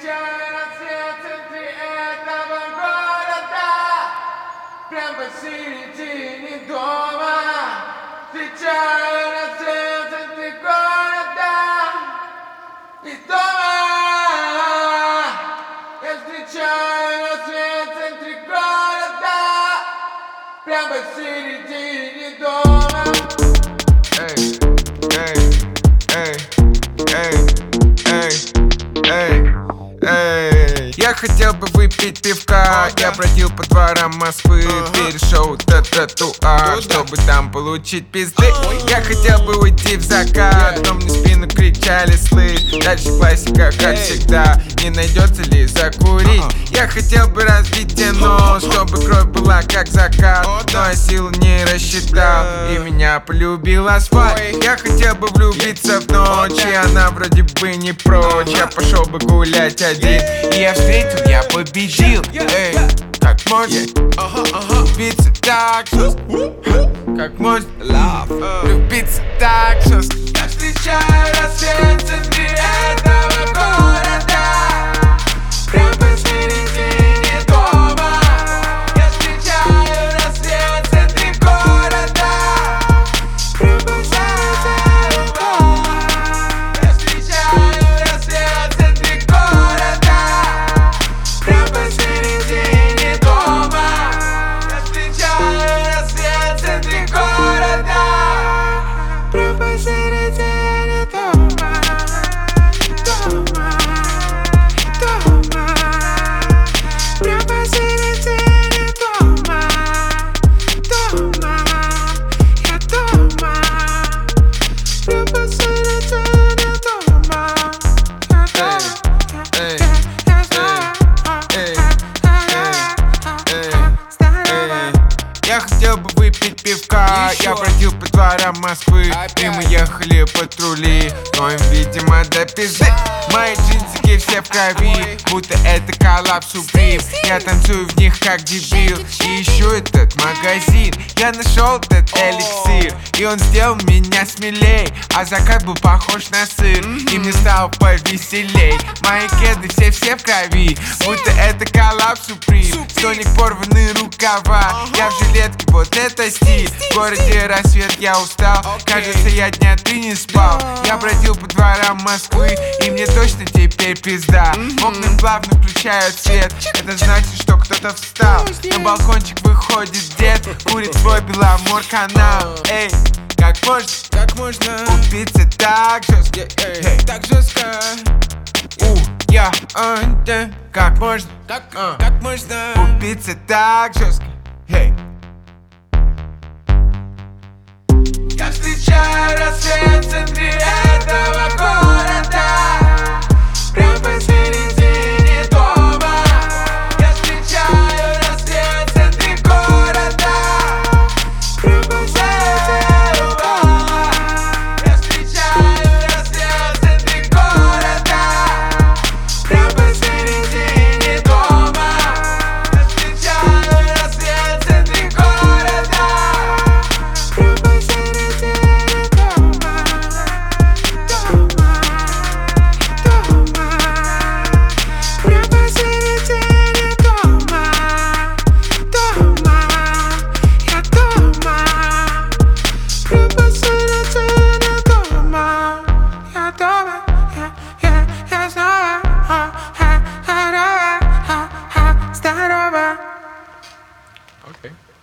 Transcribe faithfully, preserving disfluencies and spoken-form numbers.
встречаю рассвет в центре этого города, прям посередине дома. Встречаю рассвет в центре города и дома. Я встречаю рассвет в центре города, прям посередине дома. Эй, эй, эй, эй, эй, эй, эй. Я хотел бы выпить пивка, я бродил по дворам Москвы, перешел до тротуар, чтобы там получить пизды. Я хотел бы уйти в закат, но мне в спину кричали слышь. Дальше классика, как всегда, не найдется ли закурить. Я хотел бы разбить тебе нос, чтобы кровь была как закат, но я силу не рассчитал, и меня полюбил асфальт. Я хотел бы влюбиться в ночь, и она вроде бы не прочь. Я пошел бы гулять один, и я встретил, я победил. Эй, как можно влюбиться так жестко? Как можно влюбиться так жестко? Я встречаю рассвет в центре этого города, прям посередине дома. Я встречаю рассвет в центре города, прям посередине дома. Я встречаю рассвет в центре города, прям посередине дома. Я встречаю рассвет в центре города, прям посередине дома. Дома, дома, прям посередине дома. Дома, я дома, прям посередине дома. Я дома, Эй, я дома, эй, эй, здорово. я хотел бы выпить пивка, я бродил по дворам Москвы, и мы ехали патрули, но им, видимо, до пизды. Мои джинсики все в крови, будто это коллапс Supreme. Я танцую в них как дебил, и ищу этот магазин. Я нашел этот эликсир, и он сделал меня смелей, а закат был похож на сыр, и мне стало повеселей. Мои кеды все-все в крови, будто это коллапс Supreme. Соник порваны рукава, я в жилетке, вот это стиль. В городе рассвет, я устал, кажется, я дня три не спал. Я бродил по дворам Москвы, и мне точно теперь пизда. Окна плавно включают свет, это значит, что кто-то встал. На балкончик выходит дед, курит свой Беломор канал. Эй, как можно, Как можно, убиться так жестко? эй, так жестко, У, я, а, да. Как можно как, А. как можно, убиться так жестко? Эй. Я встречаю рассвет в центре этого города, прям посередине дома. Я встречаю рассвет в центре города, прям посередине дома. Я встречаю рассвет в центре города, прям посередине дома. Я встречаю рассвет в центре города, прям посередине дома. Дома, дома, прям посередине дома. Дома, я дома, прям посередине дома. Я дома, я, я, я снова, а, а, здорово, а, а, здорово. Okay.